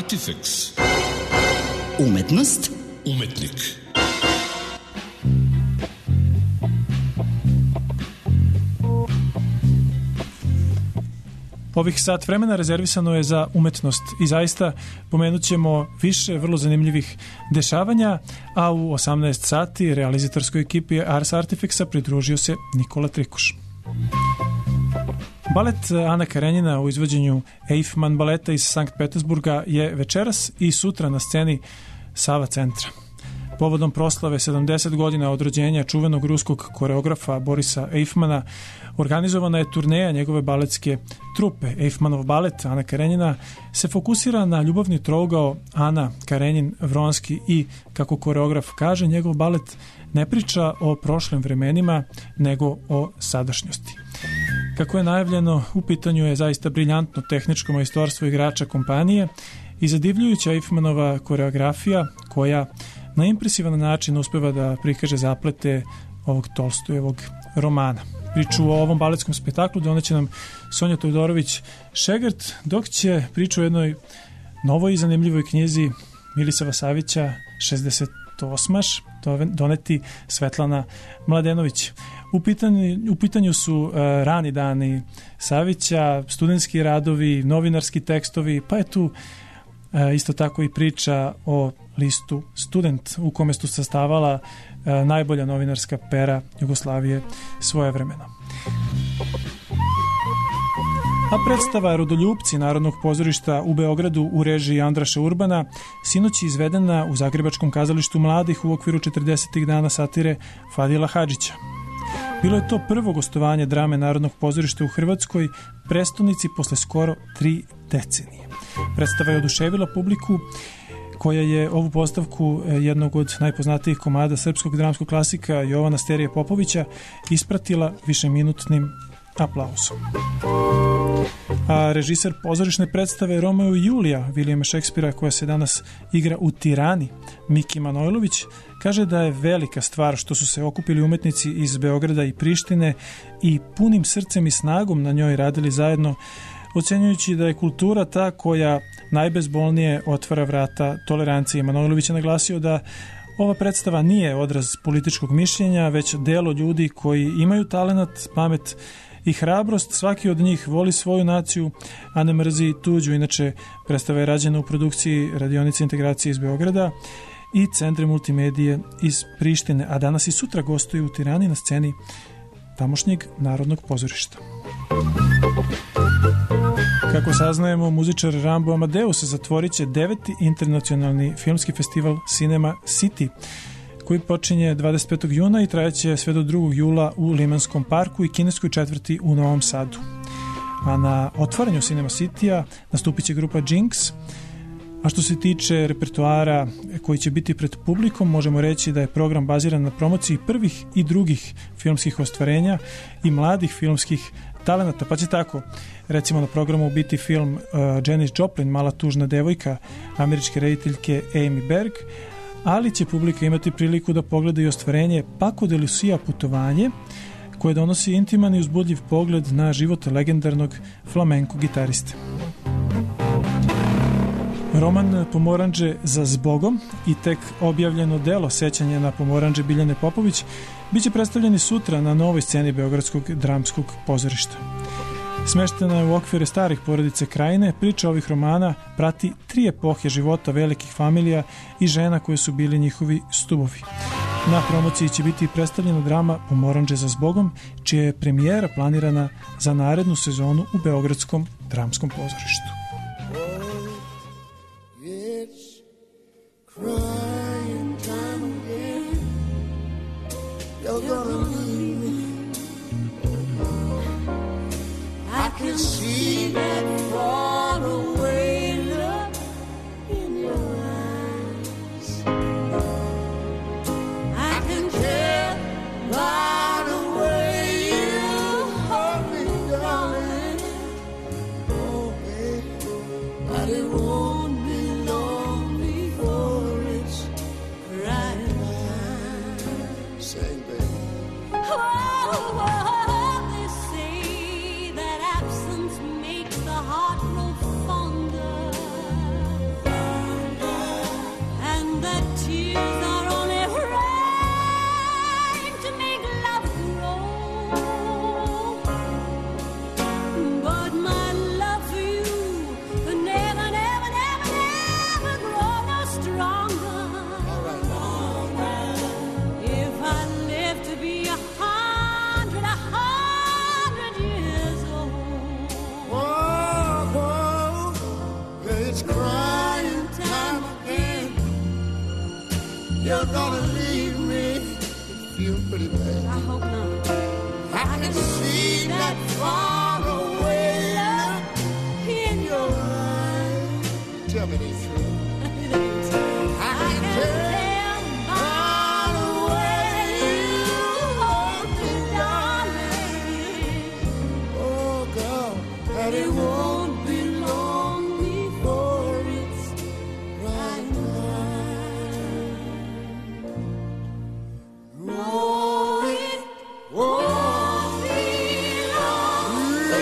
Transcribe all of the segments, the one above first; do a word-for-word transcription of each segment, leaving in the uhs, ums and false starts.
Artifex. Umetnost. Umetnik. Ovih sat vremena rezervisano je za umetnost i zaista pomenut ćemo više vrlo zanimljivih dešavanja, a u osamnaest sati realizatorskoj ekipi Ars Artifexa pridružio se Nikola Trikuš. Balet Ana Karenjina u izvođenju Eiffmann baleta iz Sankt Petersburga je večeras i sutra na sceni Sava centra. Povodom proslave sedamdeset godina od rođenja čuvenog ruskog koreografa Borisa Eiffmana organizovana je turneja njegove baletske trupe. Eiffmanov balet Ana Karenjina se fokusira na ljubavni trougao Ana, Karenjin, Vronski i, kako koreograf kaže, njegov balet ne priča o prošlim vremenima, nego o sadašnjosti. Kako je najavljeno, u pitanju je zaista briljantno tehničko majstorstvo igrača kompanije i zadivljujuća Eiffmanova koreografija koja na impresivan način uspeva da prikaže zaplete ovog Tolstojevog romana. Priču o ovom baletskom spektaklu doneće nam Sonja Todorović-Šegrt, dok će priču o jednoj novoj i zanimljivoj knjizi Milisava Savića šezdeset osmaš doneti Svetlana Mladenović. U pitanju, u pitanju su uh, rani dani Savića, studentski radovi, novinarski tekstovi, pa je tu uh, isto tako i priča o listu Student u kome su sastavala uh, najbolja novinarska pera Jugoslavije svojevremeno. A predstava Rodoljupci Narodnog pozorišta u Beogradu u režiji Andraša Urbana sinoć je izvedena u Zagrebačkom kazalištu mladih u okviru četrdesetih dana satire Fadila Hadžića. Bilo je to prvo gostovanje drame Narodnog pozorišta u Hrvatskoj, prestonici posle skoro tri decenije. Predstava je oduševila publiku koja je ovu postavku jednog od najpoznatijih komada srpskog dramskog klasika Jovana Sterije Popovića ispratila višeminutnim aplauzom. A režiser pozorišne predstave Romeo i Julija Vilijama Šekspira, koja se danas igra u Tirani, Miki Manojlović, kaže da je velika stvar što su se okupili umetnici iz Beograda i Prištine i punim srcem i snagom na njoj radili zajedno, ocenjujući da je kultura ta koja najbezbolnije otvara vrata toleranciji. Manojlović je naglasio da ova predstava nije odraz političkog mišljenja, već delo ljudi koji imaju talenat, pamet i hrabrost. Svaki od njih voli svoju naciju, a ne mrzi tuđu. Inače, predstava je rađena u produkciji Radionice integracije iz Beograda i Centre multimedije iz Prištine, a danas i sutra gostuju u Tirani na sceni tamošnjeg Narodnog pozorišta. Kako saznajemo, muzičar Rambo Amadeus zatvorit će deveti internacionalni filmski festival Cinema City, koji počinje dvadeset petog juna i trajeće sve do drugog jula u Limanskom parku i kineskoj četvrti u Novom Sadu. A na otvaranju Cinema City-a nastupit će grupa Jinx. A što se tiče repertoara koji će biti pred publikom, možemo reći da je program baziran na promociji prvih i drugih filmskih ostvarenja i mladih filmskih talenata, pa će tako recimo na programu biti film uh, Janis Joplin, Mala tužna devojka američke rediteljke Amy Berg, ali će publika imati priliku da pogleda i ostvarenje Paco de Lucia Putovanje, koje donosi intiman i uzbudljiv pogled na život legendarnog flamenko gitariste. Roman Pomoranđe za zbogom i tek objavljeno delo Sećanje na Pomoranđe Biljane Popović biće predstavljeni sutra na novoj sceni Beogradskog dramskog pozorišta. Smeštena je u okvire starih porodice Krajine, priča ovih romana prati tri epohe života velikih familija i žena koje su bili njihovi stubovi. Na promociji će biti predstavljena drama Pomoranđe za zbogom, čija je premijera planirana za narednu sezonu u Beogradskom dramskom pozorištu. I can see that far away look in your eyes. I can tell by the way you hold me, darling. Oh, baby, but it won't be long before it's crying time. Sing, baby. Oh, oh, oh, they say that absence gonna leave me. Feel pretty bad. I hope not. I can see that far away look in your eyes. Tell me the truth. I can tell by the way you hold me, darling. Oh, girl, that it won't be long before it's right now. Oh, it won't be long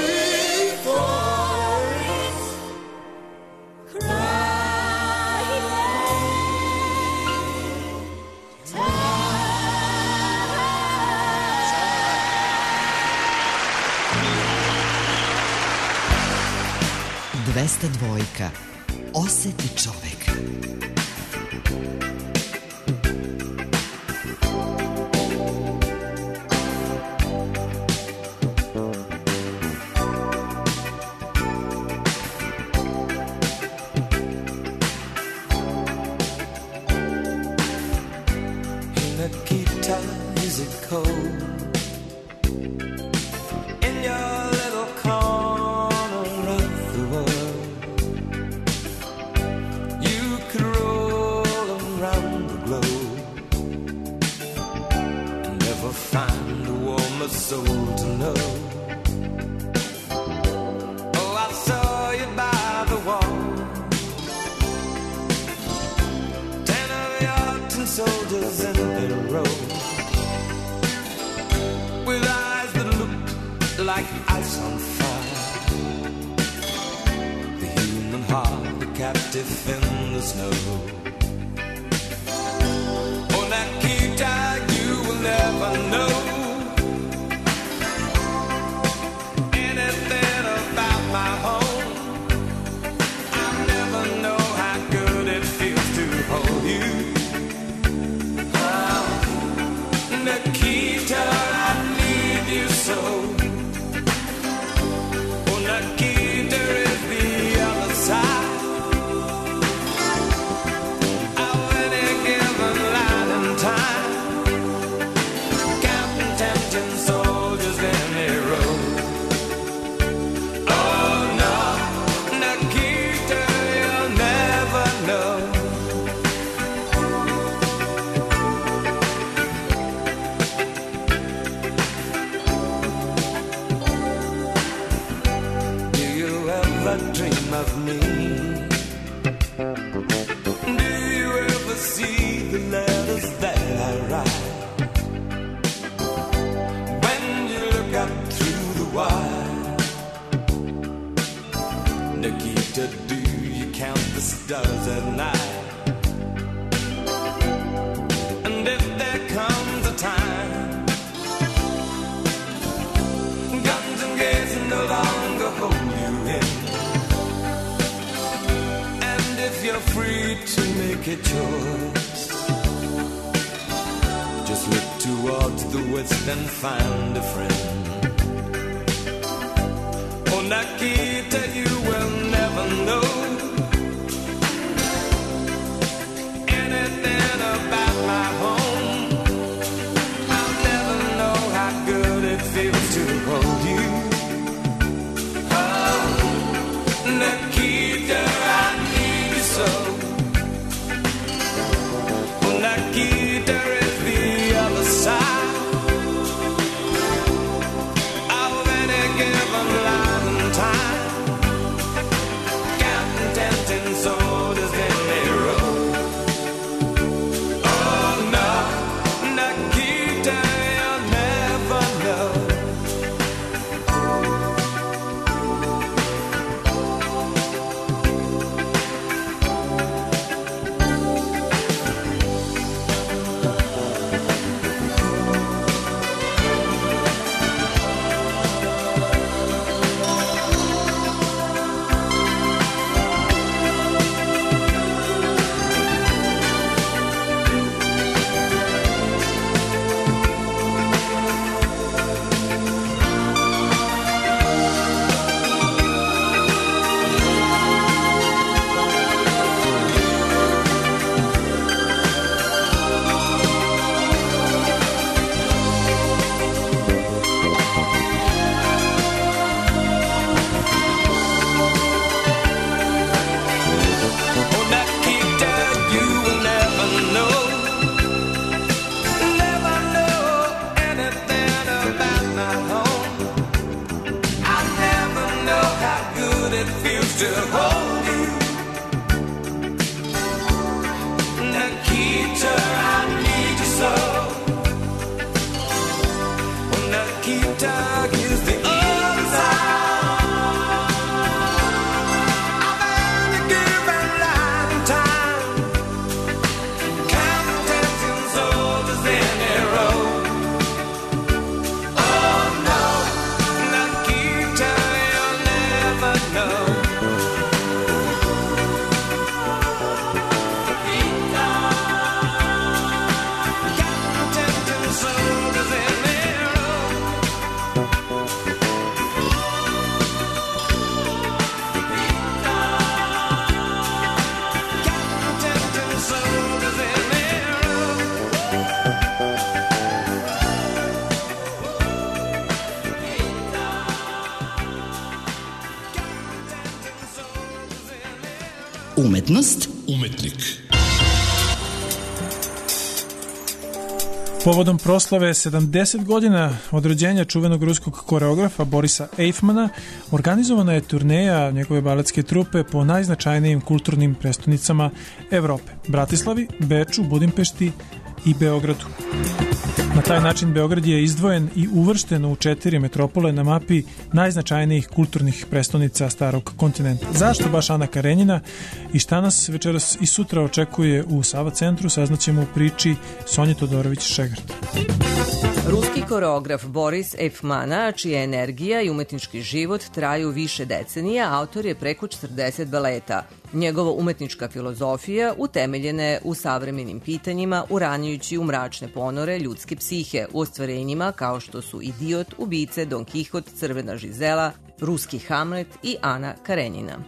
before it's crying dvesta dva. Oseti čovek. Nikita, is it cold in your little corner of the world? You could roll around the globe and never find a warmer soul to know. Oh, I saw you by the wall, ten of your tin soldiers in their row, with eyes that looked like ice on fire. The human heart, a captive in the snow. Oh, Nikita, you will never know anything about my home. I'll never know how good it feels to hold you. Oh, Nikita, I need you so. Oh, Nikita is the other side of any given line and time, counting tempting soldiers in a row. Oh no, Nikita, you'll never know. Do you ever dream of me? Do you ever see the letters that I write? When you look up through the wire, Nikita, do you count the stars at night? And if there comes a time guns and gates no longer hold you in, and if you're free to make a choice, just look towards the west and find a friend. Oh, Nikita, you will never know anything about my home. I'll never know how good it feels to hold you. Oh, Nikita, I need you so. Oh, Nikita is the other side of any given line and time, good it feels to hold you. Nikita, I need you so. Nikita is the answer. I've only given line time, counting soldiers in a row. Oh no, Nikita, you'll never know. Nikita, counting soldiers in a row. Counting soldiers in a row. Umetnost Umetnik. Povodom proslave sedamdeset godina od rođenja čuvenog ruskog koreografa Borisa Eifmana organizovana je turneja njegove baletske trupe po najznačajnijim kulturnim prestonicama Evrope: Bratislavi, Beču, Budimpešti i Beogradu. Na taj način Beograd je izdvojen i uvršten u četiri metropole na mapi najznačajnijih kulturnih prestonica starog kontinenta. Zašto baš Ana Karenjina i šta nas večeras i sutra očekuje u Sava centru, saznaćemo u priči Sonje Todorović-Šegrt. Ruski koreograf Boris Eifmana, čija energija i umetnički život traju više decenija, autor je preko četrdeset baleta. Njegova umetnička filozofija utemeljena je u savremenim pitanjima, uranjujući u mračne ponore ljudske psihe, u ostvarenjima kao što su Idiot, Ubice, Don Kihot, Crvena Žizela, Ruski Hamlet i Ana Karenjina.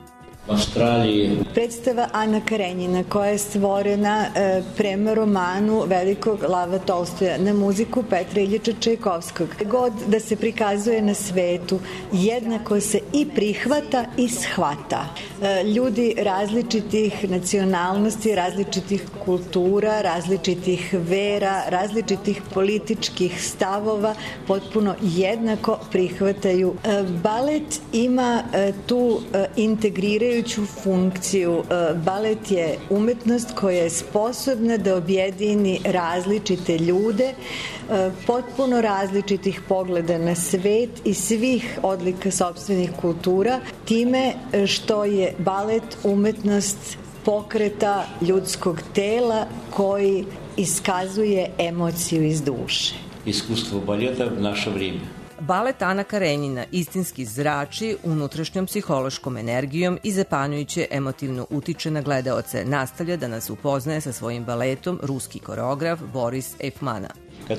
Predstava Ana Karenjina, koja je stvorena e, prema romanu velikog Lava Tolstoja na muziku Petra Iljiča Čajkovskog. God da se prikazuje na svetu, jednako se i prihvata i shvata. E, ljudi različitih nacionalnosti, različitih kultura, različitih vera, različitih političkih stavova potpuno jednako prihvataju. E, balet ima e, tu e, integriraju funkciju. Balet je umetnost koja je sposobna da objedini različite ljude, potpuno različitih pogleda na svet i svih odlika sopstvenih kultura, time što je balet umetnost pokreta ljudskog tela koji iskazuje emociju iz duše. Iskustvo baleta u naše vrijeme. Balet Ana Karenjina istinski zrači unutrašnjom psihološkom energijom i zapanjujuće emotivno utiče na gledaoce. Nastavlja da nas upoznaje sa svojim baletom ruski koreograf Boris Eifmana.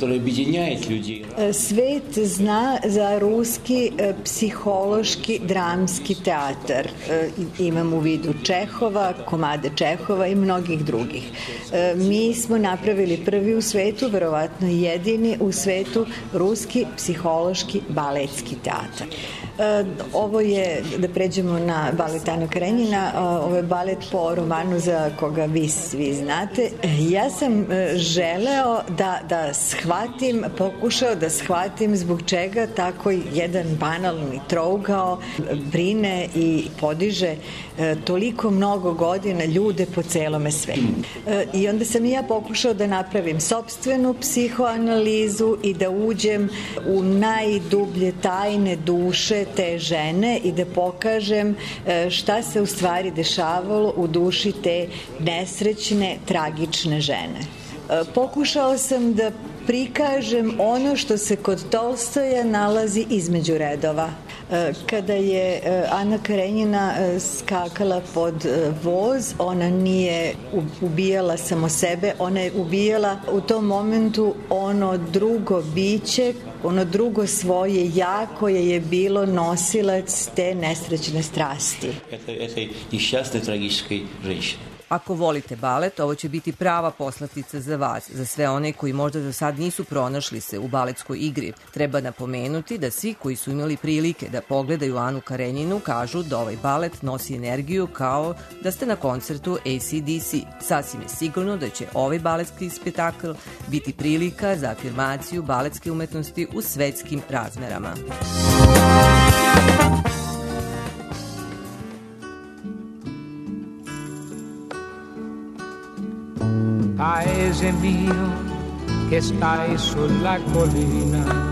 Svet zna za ruski psihološki dramski teatar. Imam u vidu Čehova, komade Čehova i mnogih drugih. Mi smo napravili prvi u svetu, verovatno jedini u svetu, ruski psihološki baletski teatar. Ovo je, da pređemo na balet Ana Karenjina, ovo je balet po romanu za koga vi svi znate. Ja sam želeo da, da shvatim, pokušao da shvatim zbog čega tako jedan banalni trougao brine i podiže toliko mnogo godina ljude po celome svetu. I onda sam i ja pokušao da napravim sopstvenu psihoanalizu i da uđem u najdublje tajne duše te žene i da pokažem šta se u stvari dešavalo u duši te nesrećne, tragične žene. Pokušao sam da prikažem ono što se kod Tolstoja nalazi između redova. Kada je Ana Karenjina skakala pod voz, ona nije ubijala samo sebe, ona je ubijala u tom momentu ono drugo biće, ono drugo svoje ja koje je bilo nosilac te nesrećne strasti. Eto nešćasne tragičke ženщine. Ako volite balet, ovo će biti prava poslatica za vas, za sve one koji možda do sad nisu pronašli se u baletskoj igri. Treba napomenuti da svi koji su imali prilike da pogledaju Anu Karenjinu kažu da ovaj balet nosi energiju kao da ste na koncertu A C D C. Sasvim je sigurno da će ovaj baletski spektakl biti prilika za afirmaciju baletske umetnosti u svetskim razmerama. paese mio che stai sulla collina,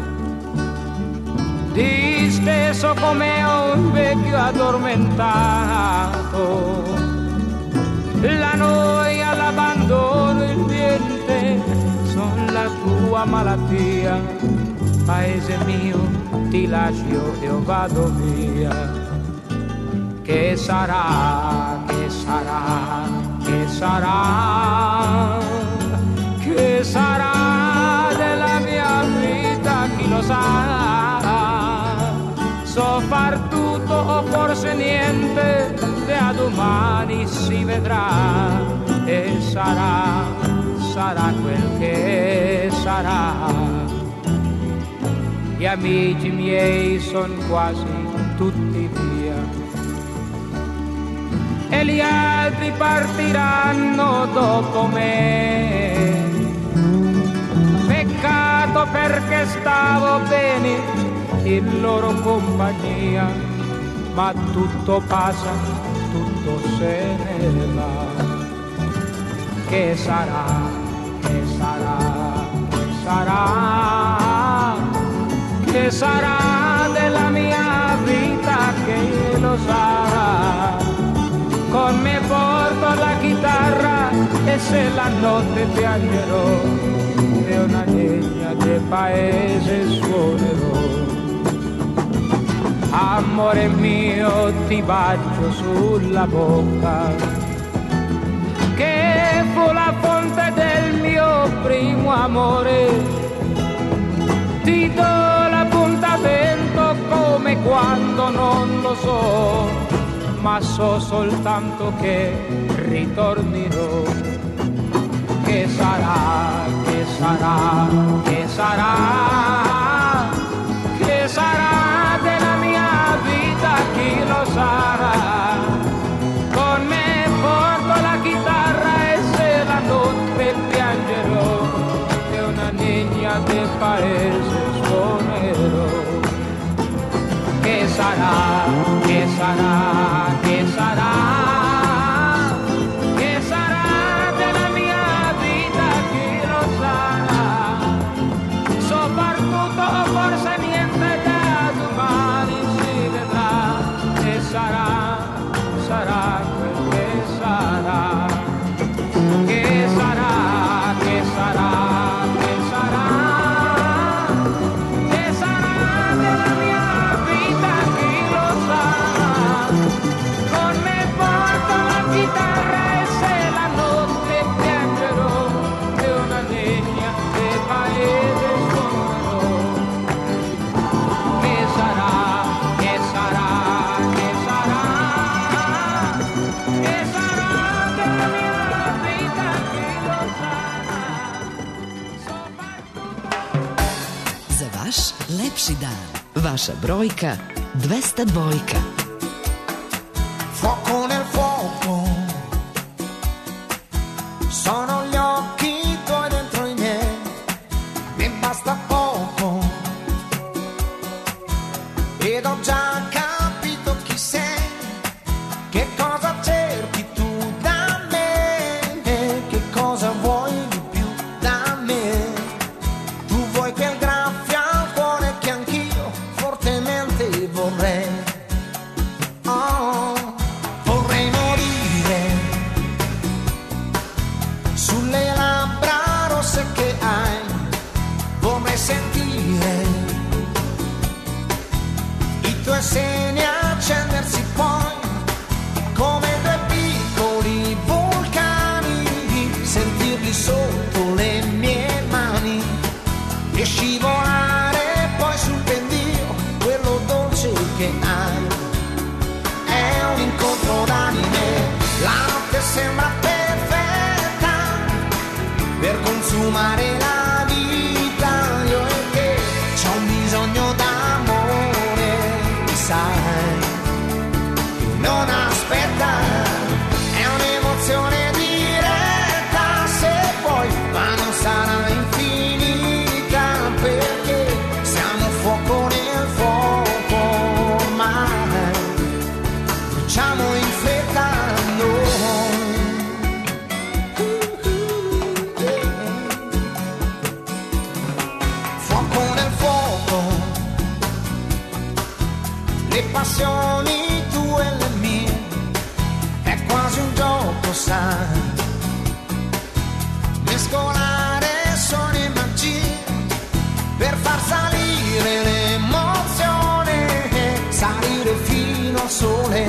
disteso come un vecchio addormentato, la noia, l'abbandono, il niente sono la tua malattia. Paese mio, ti lascio, io vado via. Che sarà, che sarà, che sarà, che sarà della mia vita, chi lo sa. So far tutto o forse niente, da domani si vedrà. E sarà, sarà quel che sarà. Gli amici miei son quasi tutti via e gli altri partiranno dopo me. Peccato perché stavo bene in loro compagnia, ma tutto passa, tutto se ne va. Che sarà, che sarà, che sarà, che sarà della mia vita, che lo sarà. Con me porto la chitarra e se la notte piangerò, e una legna del paese suonerò. Amore mio, ti bacio sulla bocca, che fu la fonte del mio primo amore. Ti do l'appuntamento come quando non lo so, ma so soltanto che ritornerò. Che sarà, che sarà, che sarà, che sarà della mia vita, chi lo sa. Con me porto la chitarra e se la notte piangerò, è una legna del paese suonerò. Che sarà, che sarà, che sarà, che sarà della mia vita, chi lo sa. Soprattutto forse niente, da domani si vedrà. E sarà, sarà quel che sarà. Che sarà, che sarà, che sarà. Lepši dan. Vaša brojka dvesta dvojka. Fuoco nel fuoco, sono gli occhi tuoi dentro i miei, mi basta poco ed ho già capito chi sei, che cosa cerchi tu da me, che cosa vuoi di più da me. Tu vuoi quel graffio al cuore che anch'io fortemente vorrei. Oh, vorrei morire sulle labbra rosse che hai, vorrei sentire i tuoi seni accendersi poi come due piccoli vulcani, sentirli sotto le mie mani e scivolare poi sul pendio, quello dolce che hai. È un incontro d'anime, la notte sembra perfetta per consumare la vita, io e te c'ho un bisogno d'amore, sai, non aspetta, è un'emozione diretta, se vuoi, ma non sarà infinita, perché siamo fuoco nel fuoco ormai, facciamo in fretta noi. le passioni tue e le mie, è quasi un gioco, sai, mescolare suoni e magie per far salire l'emozione, salire fino al sole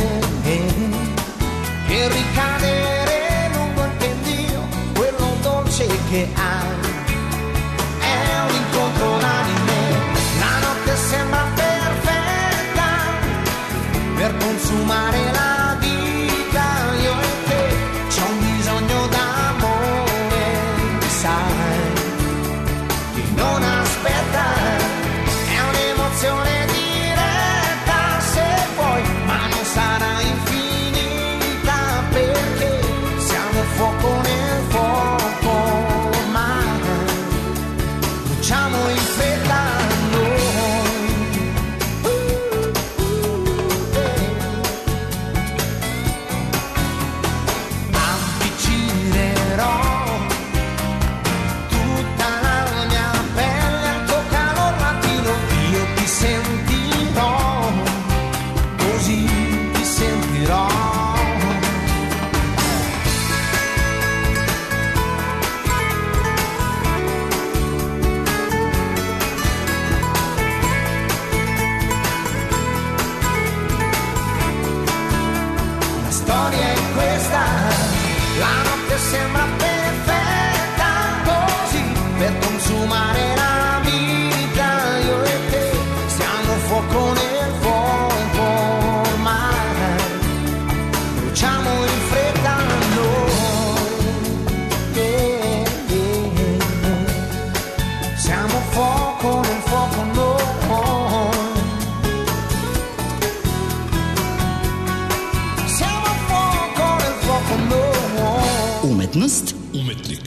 e ricadere lungo il pendio, quello dolce che hai. È un incontro d'anime, la notte sembra perfetta per consumare la vita, io e te, c'ho un bisogno d'amore, sai, che non aspetta, è un'emozione diretta se vuoi, ma non sarà infinita perché siamo fuoco nel fuoco, ormai bruciamo in fretta noi. Avvicinerò tutta la mia pelle al tuo calor latino, io ti sentirò, così ti sentirò. La storia è questa, la notte sembra perfetta così per consumare la vita, io e te siamo fuoco nel fuoco, ormai bruciamo in fretta noi, yeah, yeah. Siamo fuoco nel fuoco noi, siamo fuoco nel fuoco noi. Umetnost, Umetnik.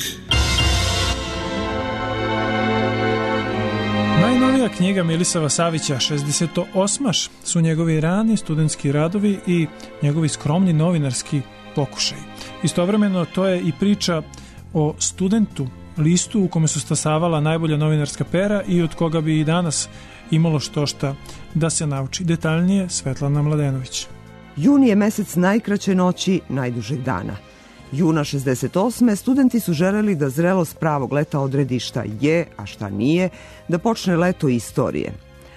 Najnovija knjiga Milisava Savića, šezdesetosmaš, su njegovi rani studentski radovi i njegovi skromni novinarski pokušaj. Istovremeno to je i priča o studentu, listu u kome su stasavala najbolja novinarska pera i od koga bi i danas imalo što šta da se nauči. Detaljnije Svetlana Mladenović. Juni je mesec najkraće noći, najdužeg dana. Juna šezdeset osme studenti su želeli da zrelost pravog leta odredi šta je, a šta nije, da počne leto istorije.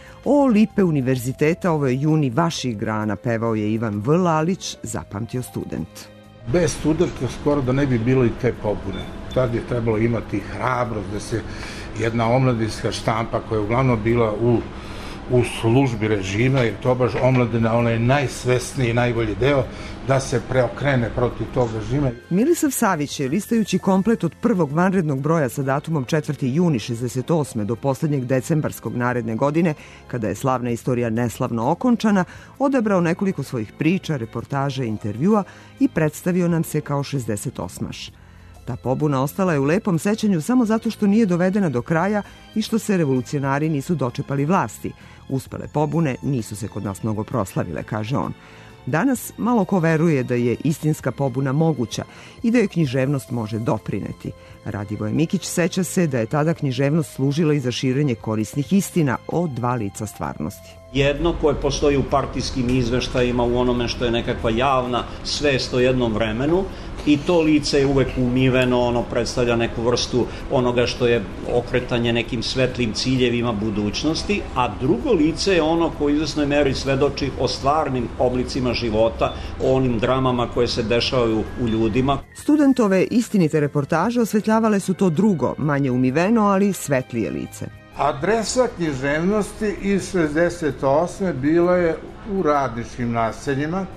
O lipe univerziteta, ovo je juni vaših grana, pevao je Ivan V. Lalić, zapamtio student. Bez studenta skoro da ne bi bilo i te pobune. Tad je trebalo imati hrabrost da se jedna omladinska štampa koja je uglavnom bila u u službi režima, jer to baš omladina, onaj najsvesniji i najbolji deo, da se preokrene protiv tog režima. Milisav Savić je, listajući komplet od prvog vanrednog broja sa datumom četvrti juni šezdeset osme do poslednjeg decembarskog naredne godine, kada je slavna istorija neslavno okončana, odabrao nekoliko svojih priča, reportaža i intervjua i predstavio nam se kao šezdesetosmaš. Ta pobuna ostala je u lepom sećanju samo zato što nije dovedena do kraja i što se revolucionari nisu dočepali vlasti. Uspele pobune nisu se kod nas mnogo proslavile, kaže on. Danas malo ko veruje da je istinska pobuna moguća i da je književnost može doprineti. Radivoje Mikić seća se da je tada književnost služila i za širenje korisnih istina o dva lica stvarnosti. Jedno koje postoji u partijskim izveštajima, u onome što je nekakva javna svest o jednom vremenu, i to lice je uvek umiveno, ono predstavlja neku vrstu onoga što je okretanje nekim svetlim ciljevima budućnosti, a drugo lice je ono koje u izvesnoj meri svedoči o stvarnim oblicima života, o onim dramama koje se dešavaju u ljudima. Studentove istinite reportaže osvetljavale su to drugo, manje umiveno, ali svetlije lice. Adresa književnosti iz šezdeset osme bila je u radničkim naseljima,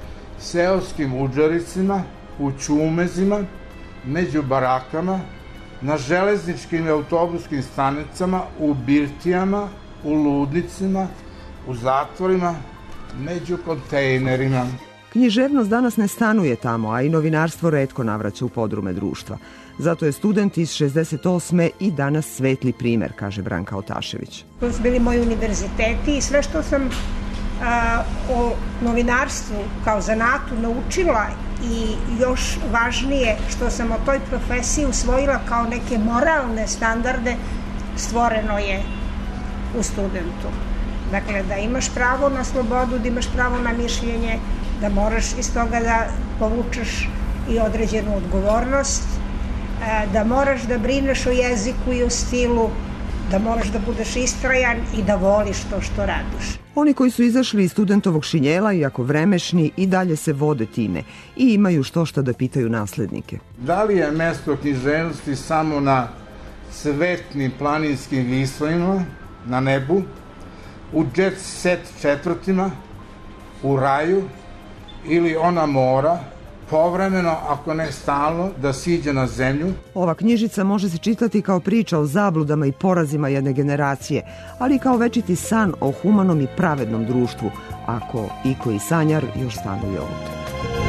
seoskim udžaricima, u ćumezima, među barakama, na železničkim i autobuskim stanicama, u birtijama, u ludnicima, u zatvorima, među kontejnerima. Književnost danas ne stanuje tamo, a i novinarstvo retko navraća u podrume društva. Zato je student iz šezdeset osme i danas svetli primer, kaže Branka Otašević. To su bili moji univerziteti i sve što sam a, o novinarstvu kao zanatu naučila i još važnije što sam o toj profesiji usvojila kao neke moralne standarde, stvoreno je u studentu. Dakle, da imaš pravo na slobodu, da imaš pravo na mišljenje, da moraš iz toga da povučeš i određenu odgovornost, da moraš da brineš o jeziku i o stilu, da moraš da budeš istrajan i da voliš to što radiš. Oni koji su izašli iz studentovog šinjela, iako vremešni, i dalje se vode time i imaju što šta da pitaju naslednike. Da li je mesto književnosti samo na cvetnim planinskim vislovima, na nebu, u jet set četvrtima, u raju, ili ona mora, povremeno, ako ne stalno, da siđe na zemlju? Ova knjižica može se čitati kao priča o zabludama i porazima jedne generacije, ali i kao večiti san o humanom i pravednom društvu, ako iko i sanjar još stanuje ovde.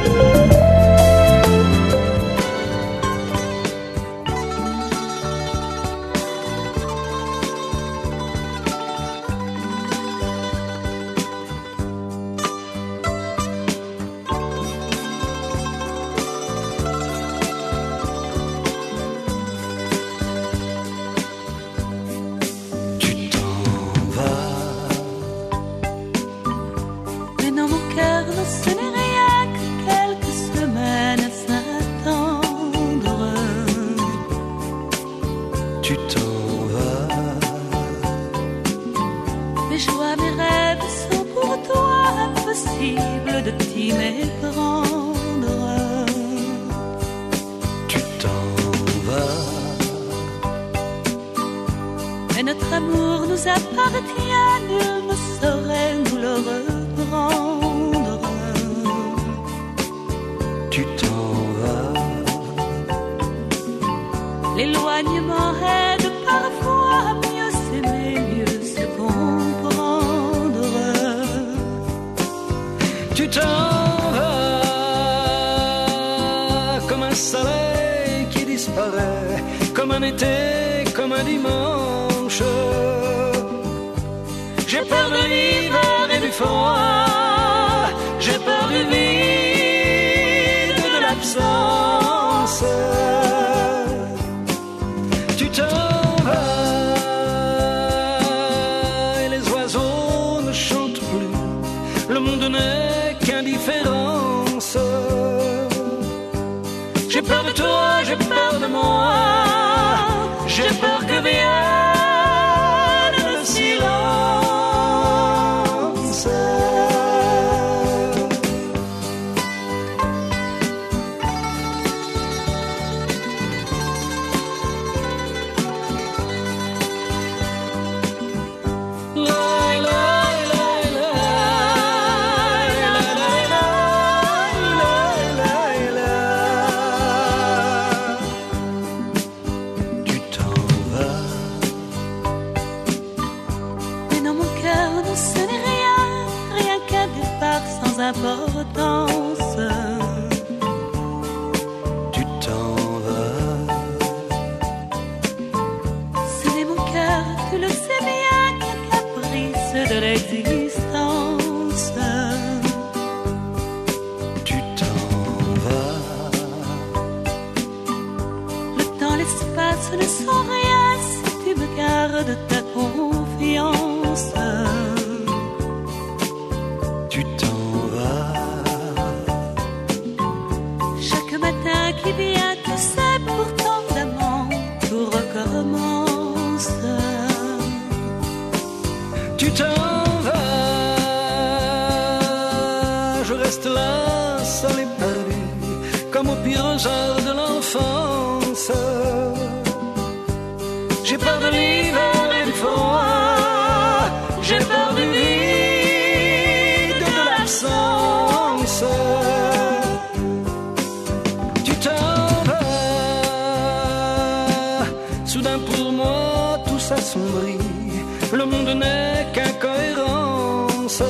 Le monde n'est qu'incohérence.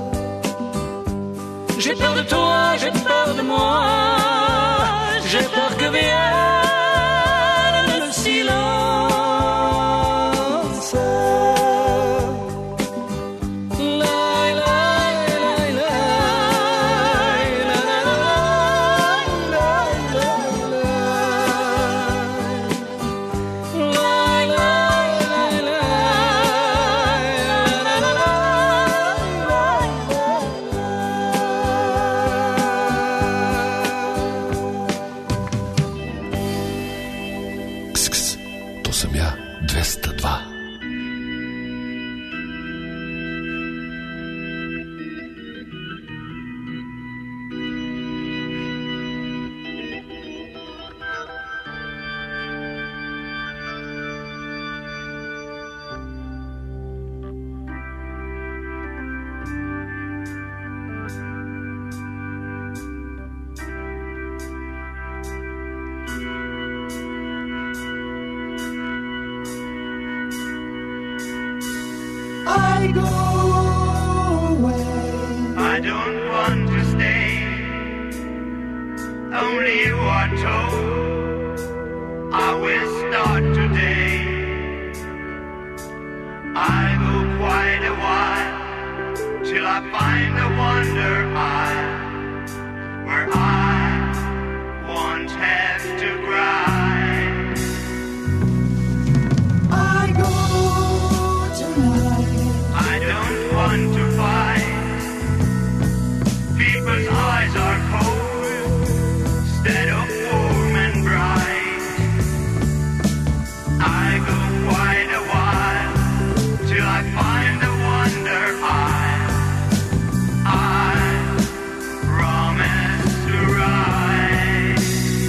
J'ai peur de toi, j'ai peur de moi. J'ai peur que vienne le silence. La, la, la, la, la, la, la, la, la, la, la, la. told, I will start today. I go quite a while till I find the wonder I, where I won't have to cry. I go tonight. I don't want to fight. People's eyes are cold instead of warm and bright. I go quite a while till I find the wonder I, I promise to write.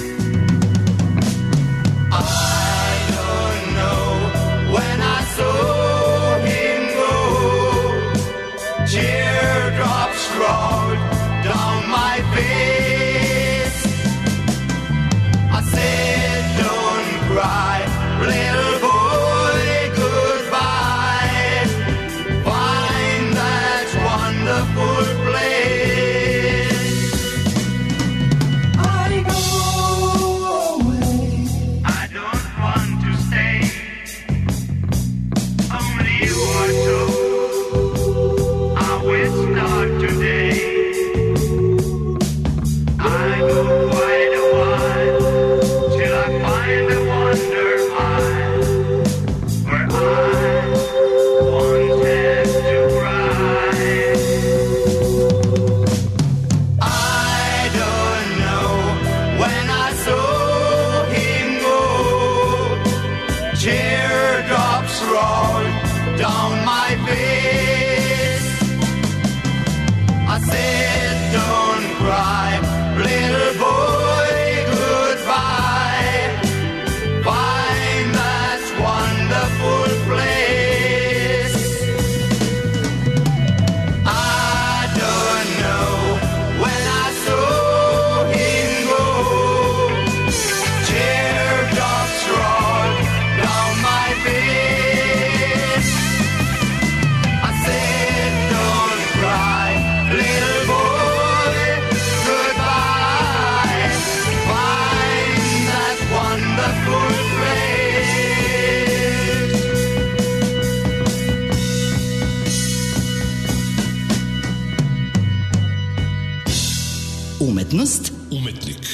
I don't know when I saw him go, teardrops rolled down my face. I said, don't cry, little boy, goodbye. Find that wonderful place. I go away. I don't want to stay. Only you are told, I will start today. I go quite a while till I find the wonder I, where I won't have to cry. I don't know when I saw him go, teardrops rolled down my face. I said, don't cry, little boy, goodbye. Find that wonderful place. I don't know when I saw him go, teardrops rolled down my face. I said, don't cry, little boy, goodbye. Find that wonderful place. Umetnost, Umetnik.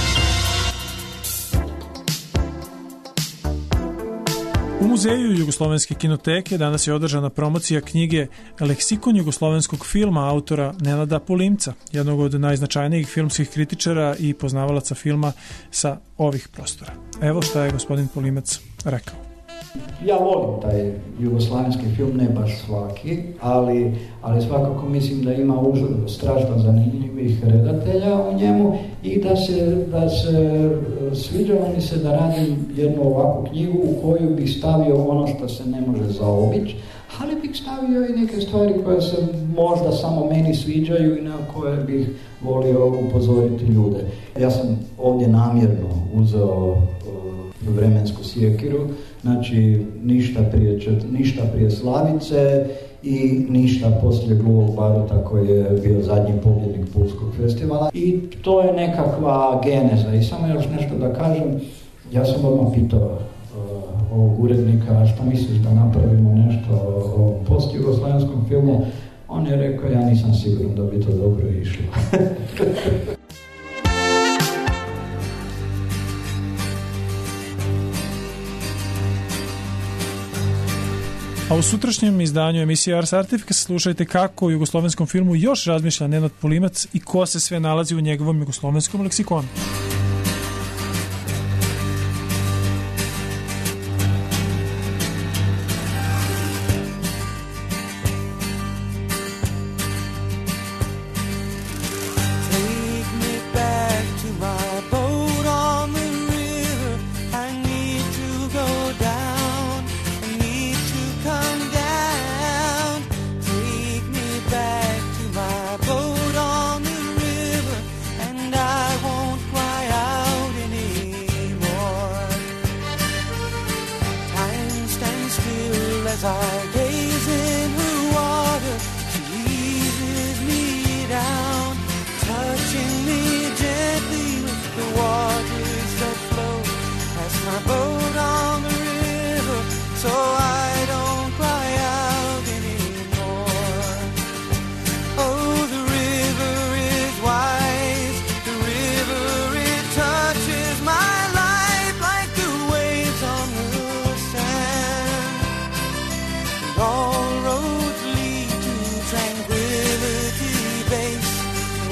U Muzeju Jugoslovenske kinoteke danas je održana promocija knjige Leksikon jugoslovenskog filma autora Nenada Polimca, jednog od najznačajnijih filmskih kritičara i poznavalaca filma sa ovih prostora. Evo šta je gospodin Polimac rekao. Ja volim taj jugoslavenski film, ne baš svaki, ali, ali svakako mislim da ima užur strašno zanimljivih redatelja u njemu i da se, da se sviđalo mi se da radim jednu ovakvu knjigu u koju bih stavio ono što se ne može zaobići, ali bih stavio i neke stvari koje se možda samo meni sviđaju i na koje bih volio upozoriti ljude. Ja sam ovdje namjerno uzeo vremensku sjekiru, znači ništa prije, čet, ništa prije Slavice i ništa poslije Gluvog baruta koji je bio zadnji pobjednik Pulskog festivala. I to je nekakva geneza. I samo još nešto da kažem, ja sam odmah pitao uh, ovog urednika šta misliš da napravimo nešto o post-jugoslavenskom filmu. On je rekao, ja nisam siguran da bi to dobro išlo. A u sutrašnjem izdanju emisije Ars Artificas slušajte kako u jugoslovenskom filmu još razmišlja Nenad Polimac i ko se sve nalazi u njegovom jugoslovenskom leksikonu. Back to my boat on the river, and I won't cry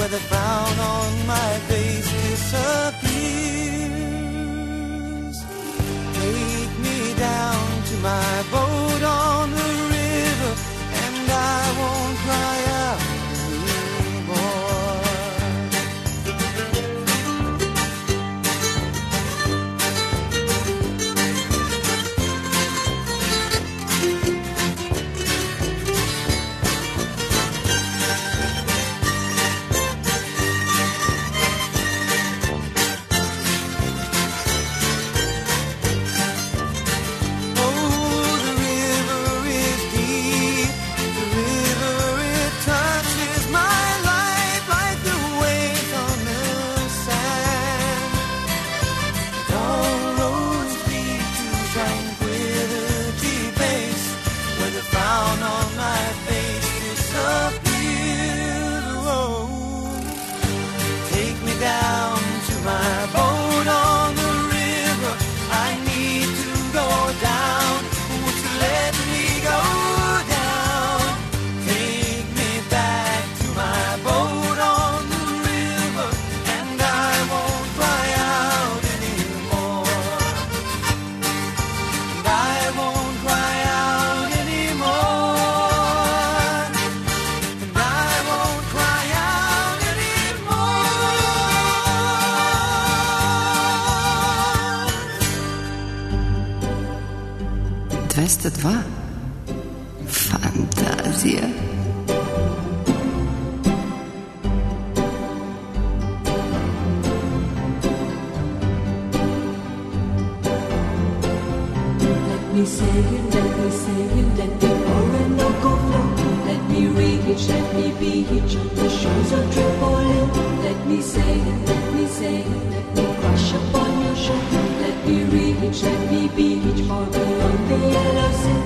where the frown on my face disappears. Take me down to my boat on the river, and I won't cry out anymore. dvesta dva. Fantazija. Let me say it, let me say it, let the Orinoco flow. Let me reach, let me be hitched on the shores of Tripoli. Let me say it, let me say it, let me crash upon your shore. Let me reach, let me be hitched far beyond the yellow sea.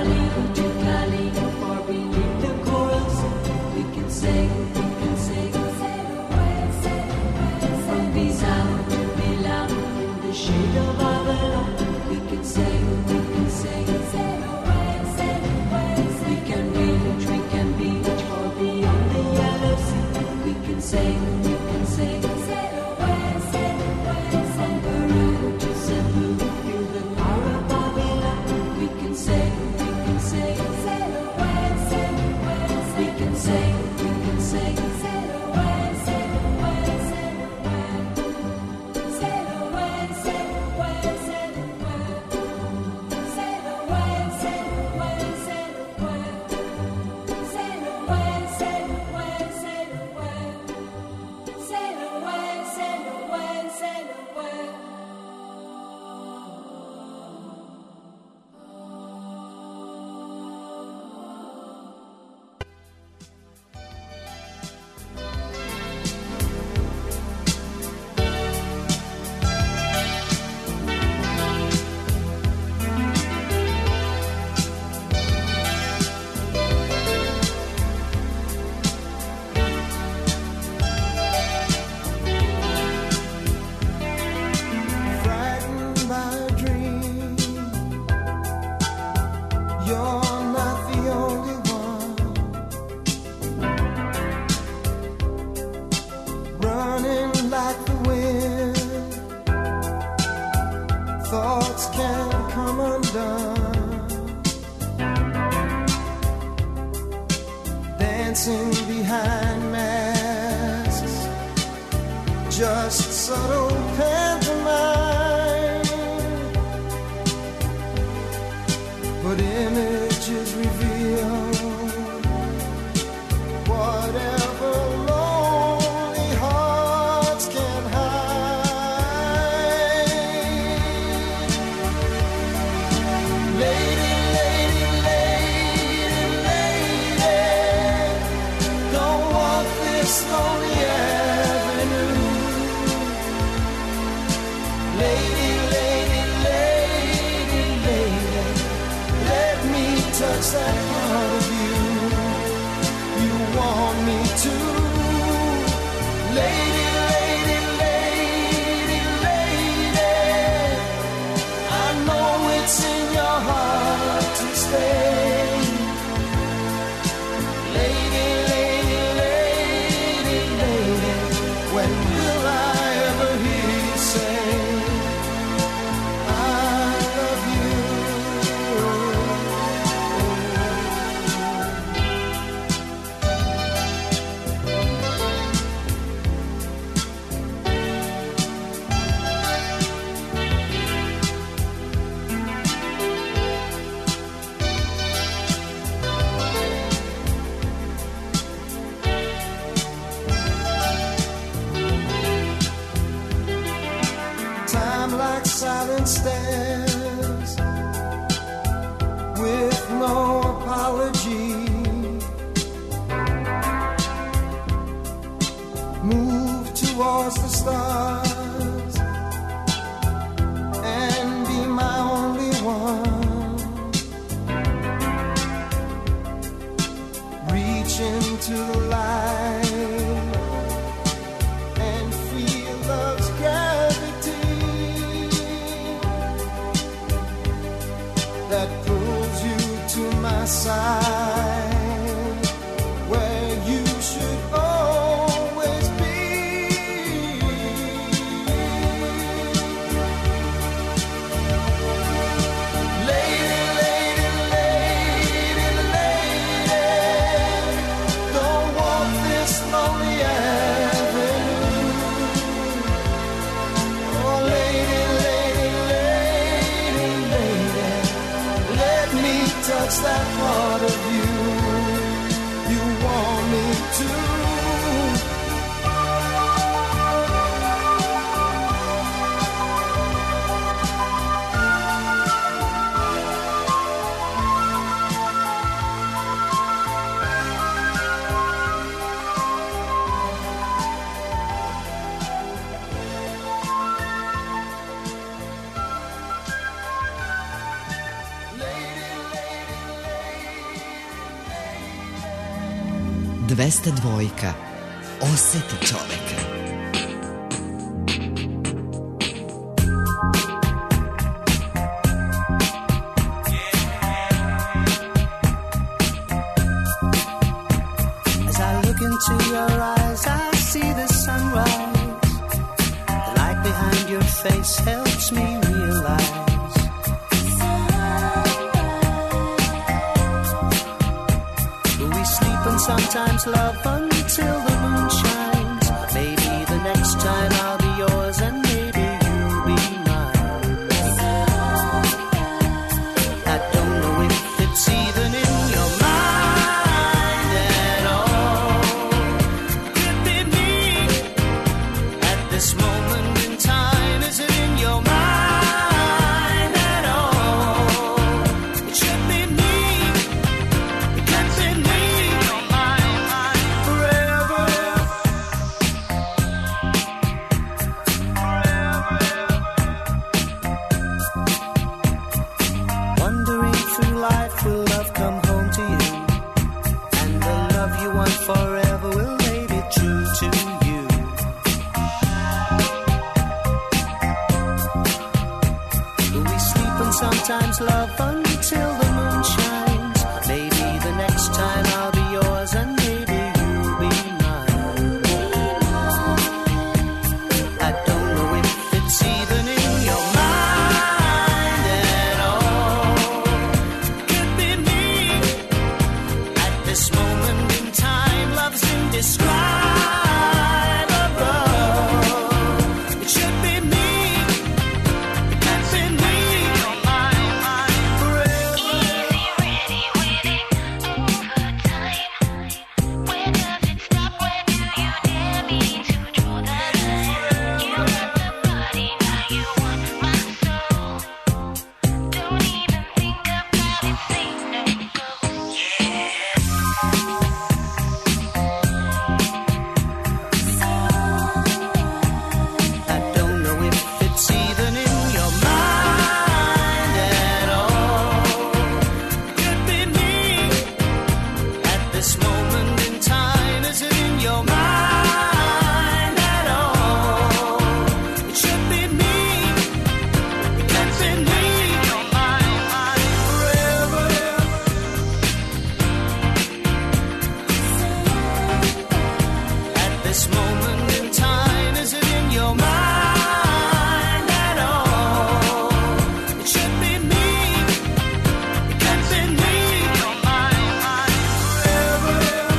From Bali to Cali, far beneath the coral sea, we can sail, we can sail. side of Babylon. We can sail, we can sail, sail away, sail away. We can reach, we can reach far beyond the yellow sea. We can sail, we can sail, sail away, sail away, sail around to Saint Louis. Feel the power of Babylon. We can sail, we can sail, sail away, sail away. We can sail, we can sail, sail away, sail away, sail away. Sail away, sail away, sail away. Sail away, sail away, sail away. Sail away, sail away, sail away. Sail away, sail away, sail away. Frightened by a dream, you're not the only one. Running like the wind, thoughts can come undone. Dancing behind masks, just subtle pantomime, but images reveal whatever lonely hearts can hide. Lady, lady, lady, lady, don't walk this lonely avenue. Lady, lady, lady, lady, let me touch that part of you you want me to. Lady, lady, lady, lady, I know it's in your heart to stay. Lady, lady, lady, lady, when will I ever hear you say I love you? Time like silent stairs with no apology. Move towards the stars and be my only one. Reach into the light and feel love's gravity that pulls you to my side, where you should always be. Lady, lady, lady, lady, don't walk this lonely avenue. Oh, lady, lady, lady, lady, let me touch that part of you you want me to. dvesta dvojka. Oseti čoveka. face helps me realize we sleep and sometimes love until the moon shines. Maybe the next time I'll be yours and maybe you'll be mine. I don't know if it's even in your mind at all. Could be me at this moment in time. Is it in your mind at all? It should be me. It can't be me. You're mine, mine forever. Wandering through life, will love come home to you? And the love you want forever, will they be true to you? We sleep and sometimes love until the moon shines. Maybe the next time I'll be yours and maybe you'll be mine. I don't know if it's even in your mind at all. Could be me at this moment in time. Love's indescribable. It should be me. It can't be me. You're mine, mine forever. I don't know if it's even in your mind at all. Could be me at this moment in time. Is it in your mind at all? It should be me. It can't be me. You're mine, mine forever. At this moment in time, is it in your mind at all? It should be me. It can't be me. You're mine, mine forever.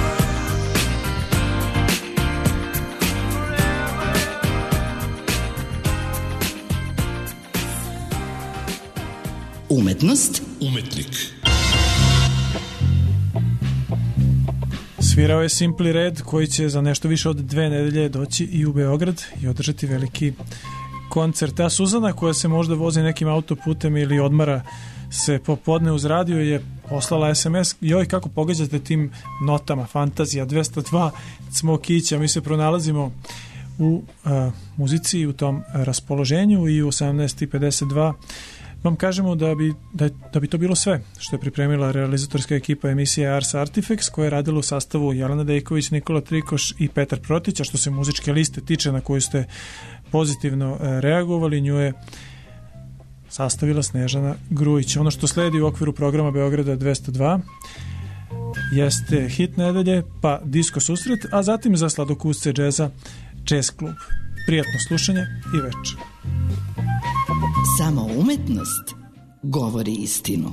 Umetnost, Umetnik. Svirao je Simply Red, koji će za nešto više od dve nedelje doći i u Beograd i održati veliki koncert. A Suzana, koja se možda vozi nekim autoputem ili odmara se popodne uz radio, je poslala es em es: joj, kako pogađate tim notama, fantazija dvesta dva Cmokića. Mi se pronalazimo u uh, muzici i u tom raspoloženju i u osamnaest i pedeset dva vam kažemo da bi, da, da bi to bilo sve što je pripremila realizatorska ekipa emisije Ars Artifacts, koja je radila u sastavu Jelena Dejković, Nikola Trikoš i Petar Protić. A što se muzičke liste tiče na koju ste pozitivno e, reagovali, nju je sastavila Snežana Grujić. Ono što sledi u okviru programa Beograda dvesta dva jeste hit nedelje, pa disko susret, a zatim za sladokusce džeza Jazz klub. Prijatno slušanje i večer. Samo umetnost govori istinu.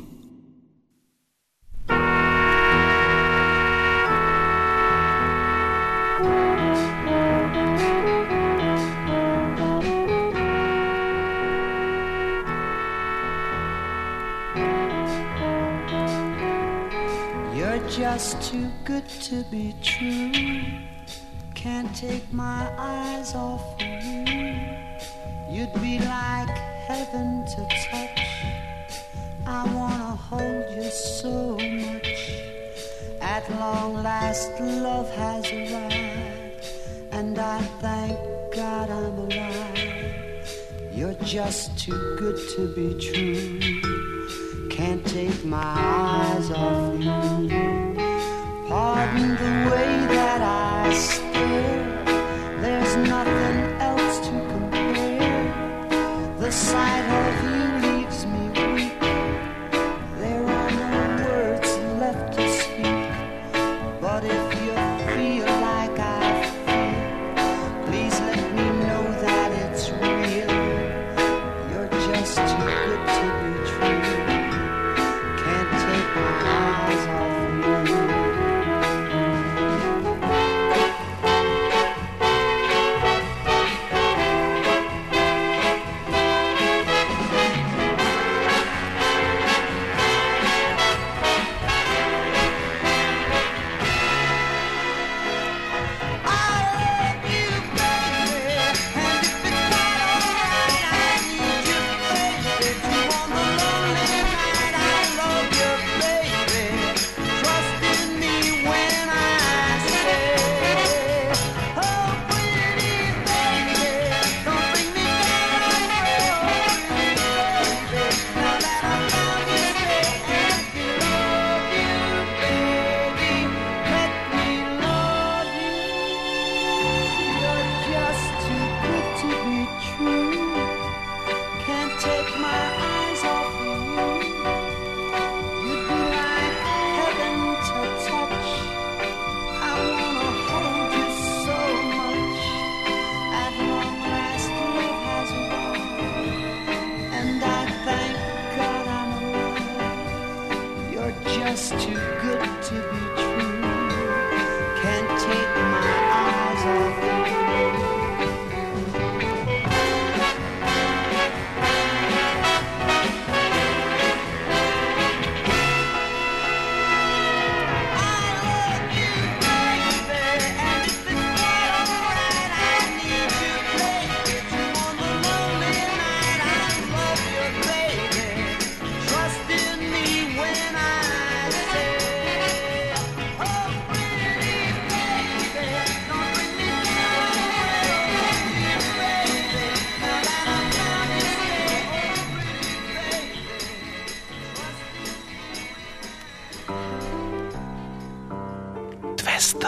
You're just too good to be true. Can't take my eyes off of you. You'd be like heaven to touch. I wanna hold you so much. At long last love has arrived, and I thank God I'm alive. You're just too good to be true. Can't take my eyes off you. Pardon the way that I stare. There's nothing else to compare. The sight of you leaves me weak. There are no words left to speak. But if you feel like I feel, please let me know that it's real.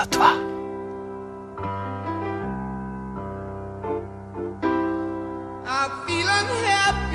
dva. I feel unhappy